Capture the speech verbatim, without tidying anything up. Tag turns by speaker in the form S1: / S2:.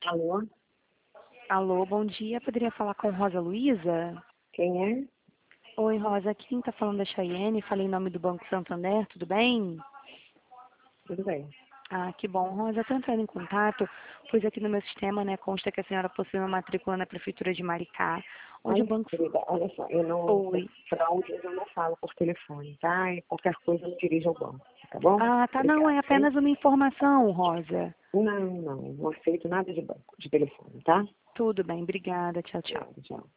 S1: Alô?
S2: Alô, bom dia. Poderia falar com Rosa Luiza?
S1: Quem é?
S2: Oi, Rosa. Aqui quem está falando é Chayenne. Falei em nome do Banco Santander. Tudo bem?
S1: Tudo bem.
S2: Ah, que bom. Rosa, estou entrando em contato, pois aqui no meu sistema, né, consta que a senhora possui uma matrícula na Prefeitura de Maricá, onde o
S1: Olha,
S2: banco...
S1: querida, olha só, eu não, por
S2: Oi.
S1: fraudes, eu não falo por telefone, tá? E qualquer coisa eu me dirijo ao banco, tá bom?
S2: Ah, tá. Não,
S1: Obrigada,
S2: é
S1: hein?
S2: apenas uma informação, Rosa.
S1: Não, não, não aceito nada de banco, de telefone, tá?
S2: Tudo bem. Obrigada. Tchau, tchau.
S1: Obrigada, tchau.